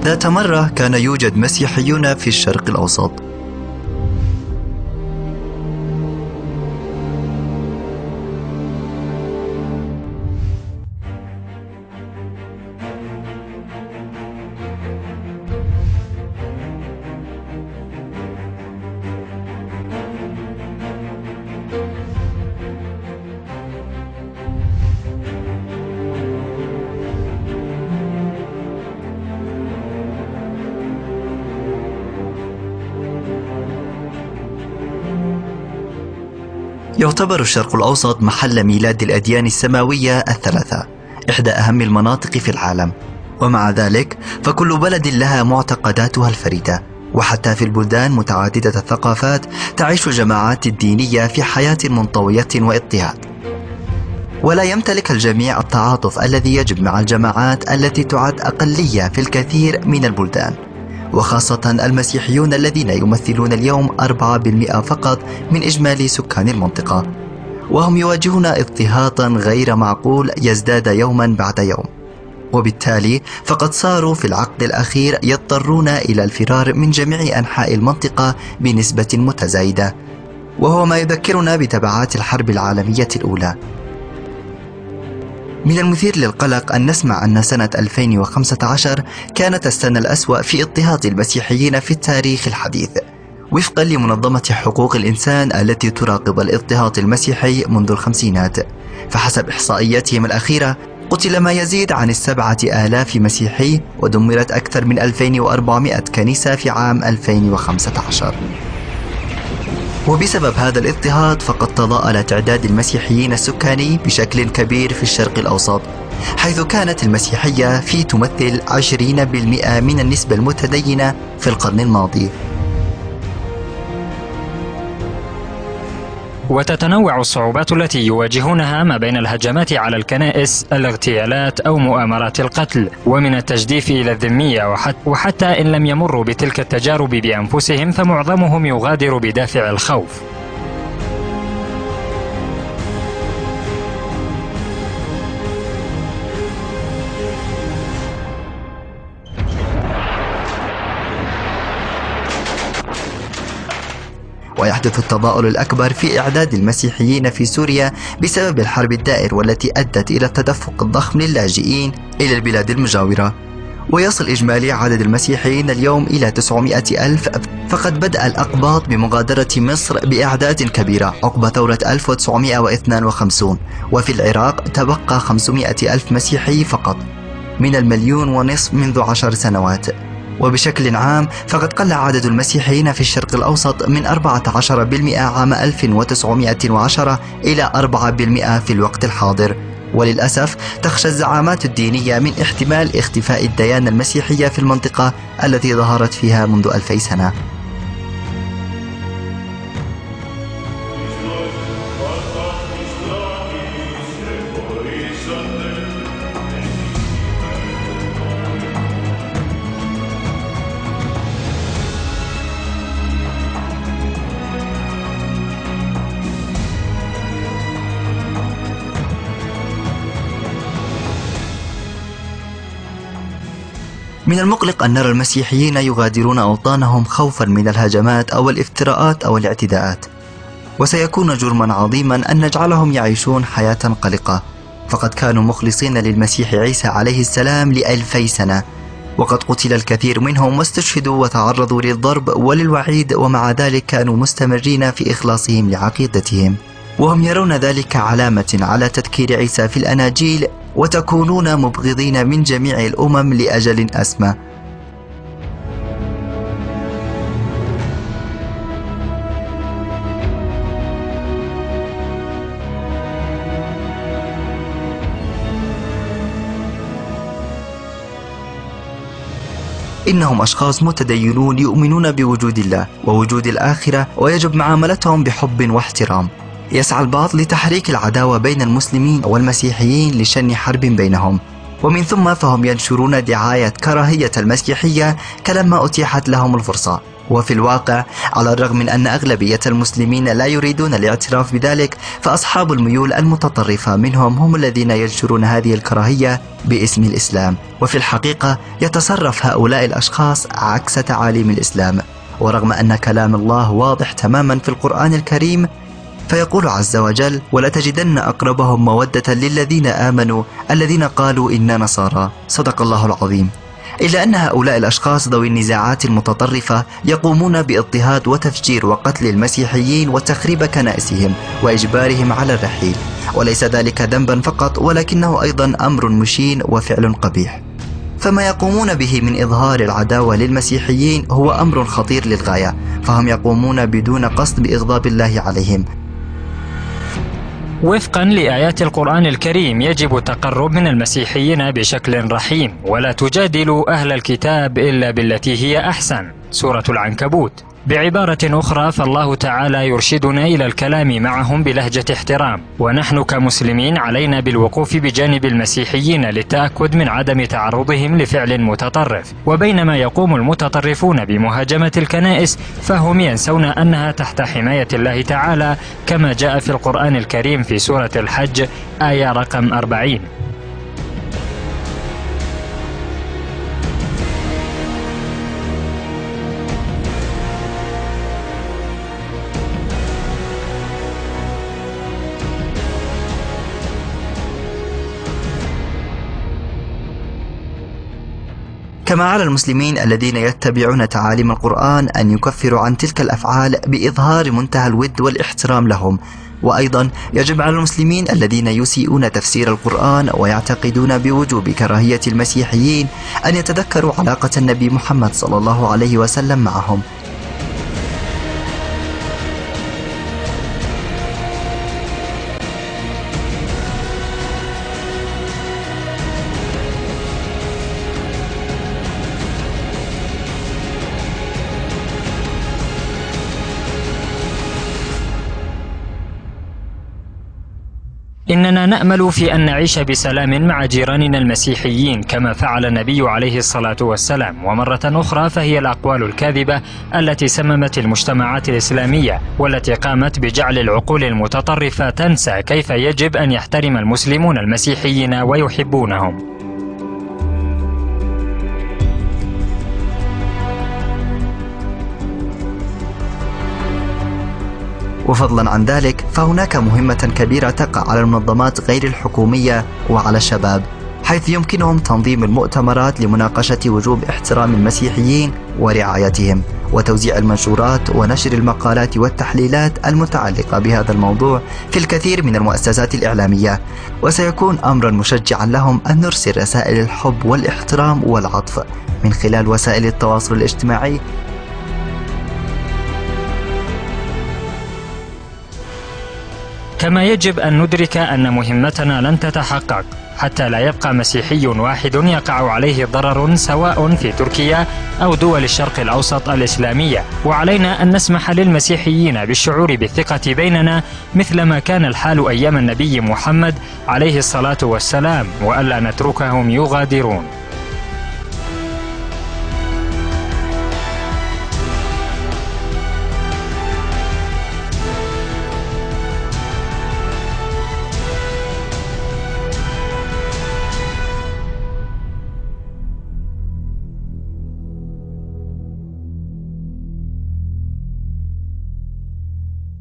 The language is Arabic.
ذات مرة كان يوجد مسيحيون في الشرق الأوسط. يعتبر الشرق الأوسط محل ميلاد الأديان السماوية الثلاثة، إحدى أهم المناطق في العالم، ومع ذلك فكل بلد لها معتقداتها الفريدة. وحتى في البلدان متعددة الثقافات تعيش الجماعات الدينية في حياة منطوية واضطهاد، ولا يمتلك الجميع التعاطف الذي يجب مع الجماعات التي تعد أقلية في الكثير من البلدان، وخاصة المسيحيون الذين يمثلون اليوم 4% فقط من إجمالي سكان المنطقة، وهم يواجهون اضطهادا غير معقول يزداد يوما بعد يوم، وبالتالي فقد صاروا في العقد الأخير يضطرون إلى الفرار من جميع أنحاء المنطقة بنسبة متزايدة، وهو ما يذكرنا بتبعات الحرب العالمية الأولى. من المثير للقلق أن نسمع أن سنة 2015 كانت السنة الأسوأ في اضطهاد المسيحيين في التاريخ الحديث، وفقا لمنظمة حقوق الإنسان التي تراقب الاضطهاد المسيحي منذ الخمسينات. فحسب إحصائياتهم الأخيرة قتل ما يزيد عن 7,000 مسيحي، ودمرت أكثر من 2400 كنيسة في عام 2015. وبسبب هذا الاضطهاد فقد تضاءل تعداد المسيحيين السكاني بشكل كبير في الشرق الأوسط، حيث كانت المسيحية فيه تمثل 20% من النسبة المتدينة في القرن الماضي. وتتنوع الصعوبات التي يواجهونها ما بين الهجمات على الكنائس، الاغتيالات أو مؤامرات القتل، ومن التجديف إلى الذمية، وحتى إن لم يمروا بتلك التجارب بأنفسهم فمعظمهم يغادر بدافع الخوف. ويحدث التضاؤل الأكبر في إعداد المسيحيين في سوريا بسبب الحرب الدائر، والتي أدت إلى التدفق الضخم للاجئين إلى البلاد المجاورة. ويصل إجمالي عدد المسيحيين اليوم إلى 900,000. فقد بدأ الأقباط بمغادرة مصر بأعداد كبيرة عقب ثورة 1952، وفي العراق تبقى 500,000 مسيحي فقط من 1.5 مليون منذ 10 سنوات. وبشكل عام فقد قل عدد المسيحيين في الشرق الأوسط من 14% عام 1910 إلى 4% في الوقت الحاضر. وللأسف تخشى الزعامات الدينية من احتمال اختفاء الديانة المسيحية في المنطقة التي ظهرت فيها منذ 2000 سنة. من المقلق أن نرى المسيحيين يغادرون أوطانهم خوفا من الهجمات أو الافتراءات أو الاعتداءات، وسيكون جرما عظيما أن نجعلهم يعيشون حياة قلقة، فقد كانوا مخلصين للمسيح عيسى عليه السلام ل2000 سنة، وقد قتل الكثير منهم واستشهدوا وتعرضوا للضرب وللوعيد، ومع ذلك كانوا مستمرين في إخلاصهم لعقيدتهم، وهم يرون ذلك علامة على تذكير عيسى في الأناجيل: وتكونون مبغضين من جميع الأمم لأجل أسمى. إنهم أشخاص متدينون يؤمنون بوجود الله ووجود الآخرة، ويجب معاملتهم بحب واحترام. يسعى البعض لتحريك العداوة بين المسلمين والمسيحيين لشن حرب بينهم، ومن ثم فهم ينشرون دعاية كراهية المسيحية كلما أتيحت لهم الفرصة، وفي الواقع على الرغم من أن أغلبية المسلمين لا يريدون الاعتراف بذلك، فأصحاب الميول المتطرفة منهم هم الذين ينشرون هذه الكراهية باسم الإسلام. وفي الحقيقة يتصرف هؤلاء الأشخاص عكس تعاليم الإسلام. ورغم أن كلام الله واضح تماما في القرآن الكريم، فيقول عز وجل: ولتجدن أقربهم مودة للذين آمنوا الذين قالوا إنا نصارى. صدق الله العظيم. إلا أن هؤلاء الأشخاص ذوي النزاعات المتطرفة يقومون باضطهاد وتفجير وقتل المسيحيين وتخريب كنائسهم وإجبارهم على الرحيل، وليس ذلك ذنبا فقط، ولكنه أيضا أمر مشين وفعل قبيح. فما يقومون به من إظهار العداوة للمسيحيين هو أمر خطير للغاية، فهم يقومون بدون قصد بإغضاب الله عليهم. وفقا لآيات القرآن الكريم يجب التقرب من المسيحيين بشكل رحيم، ولا تجادلوا أهل الكتاب إلا بالتي هي أحسن. سورة العنكبوت. بعبارة أخرى، فالله تعالى يرشدنا إلى الكلام معهم بلهجة احترام، ونحن كمسلمين علينا بالوقوف بجانب المسيحيين للتأكد من عدم تعرضهم لفعل متطرف. وبينما يقوم المتطرفون بمهاجمة الكنائس، فهم ينسون أنها تحت حماية الله تعالى، كما جاء في القرآن الكريم في سورة الحج آية رقم 40. كما على المسلمين الذين يتبعون تعاليم القرآن أن يكفروا عن تلك الأفعال بإظهار منتهى الود والاحترام لهم. وأيضا يجب على المسلمين الذين يسيئون تفسير القرآن ويعتقدون بوجوب كراهية المسيحيين أن يتذكروا علاقة النبي محمد صلى الله عليه وسلم معهم. إننا نأمل في أن نعيش بسلام مع جيراننا المسيحيين كما فعل النبي عليه الصلاة والسلام. ومرة أخرى فهي الأقوال الكاذبة التي سممت المجتمعات الإسلامية، والتي قامت بجعل العقول المتطرفة تنسى كيف يجب أن يحترم المسلمون المسيحيين ويحبونهم. وفضلا عن ذلك فهناك مهمة كبيرة تقع على المنظمات غير الحكومية وعلى الشباب، حيث يمكنهم تنظيم المؤتمرات لمناقشة وجوب احترام المسيحيين ورعايتهم، وتوزيع المنشورات ونشر المقالات والتحليلات المتعلقة بهذا الموضوع في الكثير من المؤسسات الإعلامية. وسيكون أمرا مشجعا لهم أن نرسل رسائل الحب والاحترام والعطف من خلال وسائل التواصل الاجتماعي. كما يجب أن ندرك أن مهمتنا لن تتحقق حتى لا يبقى مسيحي واحد يقع عليه ضرر، سواء في تركيا أو دول الشرق الأوسط الإسلامية. وعلينا أن نسمح للمسيحيين بالشعور بالثقة بيننا مثلما كان الحال أيام النبي محمد عليه الصلاة والسلام، وألا نتركهم يغادرون.